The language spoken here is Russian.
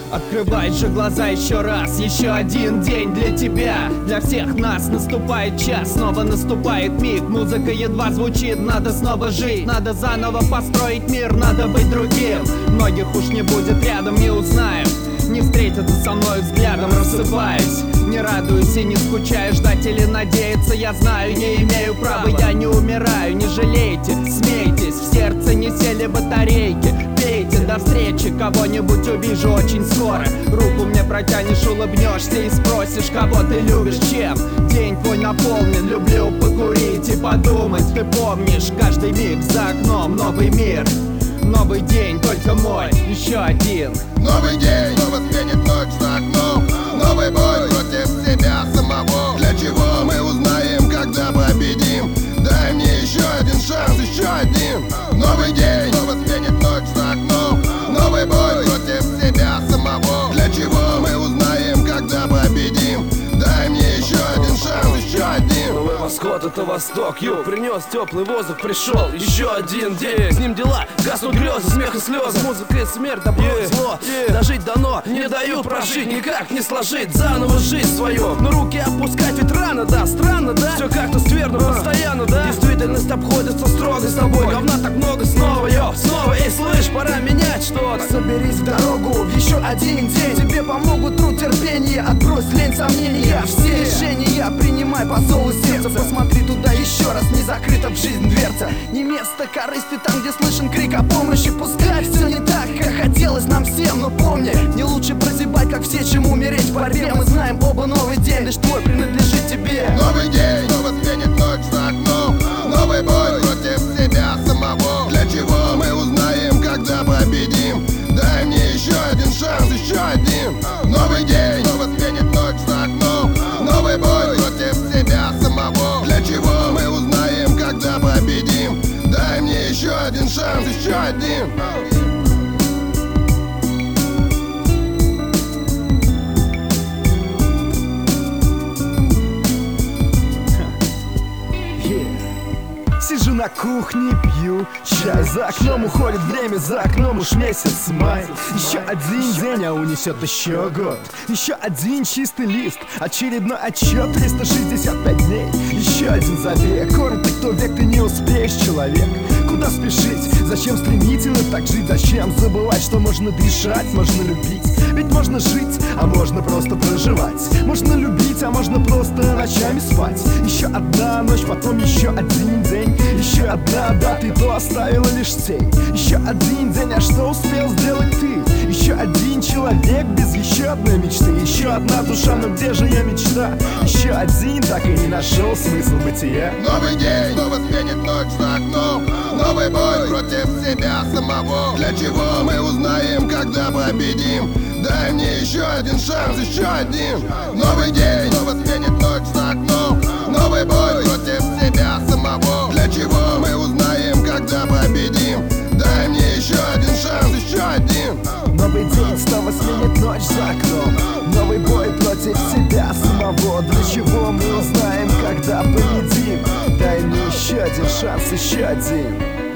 Открывай же глаза еще раз. Еще один день для тебя. Для всех нас наступает час. Снова наступает миг. Музыка едва звучит. Надо снова жить. Надо заново построить мир. Надо быть другим. Многих уж не будет рядом, не узнаем. Не встретятся со мной взглядом, рассыпаюсь. Не радуюсь и не скучаю. Ждать или надеяться, я знаю, не имею права. Я не умираю, не жалейте. Смейтесь, в сердце не сели батарейки. Пейте, до встречи, кого-нибудь увижу очень скоро. Руку мне протянешь, улыбнешься и спросишь, кого ты любишь, чем. День твой наполнен, люблю покурить и подумать. Ты помнишь, каждый миг за окном новый мир. Новый день, только мой, еще один. Новый день, снова сменит ночь за окном. Новый бой против себя самого. Для чего мы узнаем, когда победим? Дай мне еще один шанс, еще один. Новый день, снова сменит ночь за окном. Новый бой против себя самого. Для чего мы узнаем, когда победим? Дай мне еще один шанс, еще один. Новый восход — это восток, юг. Принес теплый воздух, пришел еще один день. С ним дела, гаснут грезы, смех и слезы. Музыка и смерть, добро и зло. Дожить дано, не дают прожить, никак не сложить заново жизнь свою. Но руки опускать ведь рано, да, странно, да? Все как-то скверно, постоянно, да? Действительность обходится строго с тобой. Говна так много снова, снова. Эй, слышь, пора менять что-то. Соберись в дорогу в еще один день. Тебе помогут труд, терпение, отбрось лень, сомнения. Все решения принимай по зову сердца. Посмотри туда еще раз, не закрыта в жизнь дверца. Не место корысти там, где слышен крик о помощи. Пускай все не так, как хотелось нам всем. Но помни, не лучше прозябать, как все, чем умереть в борьбе. Мы знаем оба, новый день лишь твой принадлежит тебе. Новый день, снова сменит ночь за окном. Новый бой против себя самого. Для чего мы узнаем, когда победим? Дай мне еще один шанс, еще один. Новый день, снова сменит ночь за окном. Новый бой против себя самого. Для чего мы узнаем, когда победим? Дай мне еще один шанс, еще один. Сижу на кухне, пью чай. За окном уходит время, за окном уж месяц май. Еще один день, а унесет еще год. Еще один чистый лист, очередной отчет. 365 дней, еще один забег. Коротко, кто век, ты не успеешь, человек. Куда спешить? Зачем стремительно так жить? Зачем забывать, что можно дышать, можно любить? Ведь можно жить, а можно просто проживать. Можно любить, а можно просто ночами спать. Еще одна ночь, потом еще один день. Еще одна дата, и то оставила лишь тень. Еще один день, а что успел сделать ты? Еще один человек без еще одной мечты. Еще одна душа, но где же ее мечта? Еще один, так и не нашел смысл бытия. Новый день, снова сменит ночь за окном. Новый бой против себя самого. Для чего мы узнаем, когда победим? Дай мне еще один шанс, еще один. Новый день, снова сменит ночь за окном. Новый бой против себя самого. Для чего мы узнаем, когда победим? Дай мне еще один шанс, еще один. Новый день снова сменит ночь за окном. Новый бой против себя самого. Для чего мы узнаем, когда победим? Дай мне еще один шанс, еще один.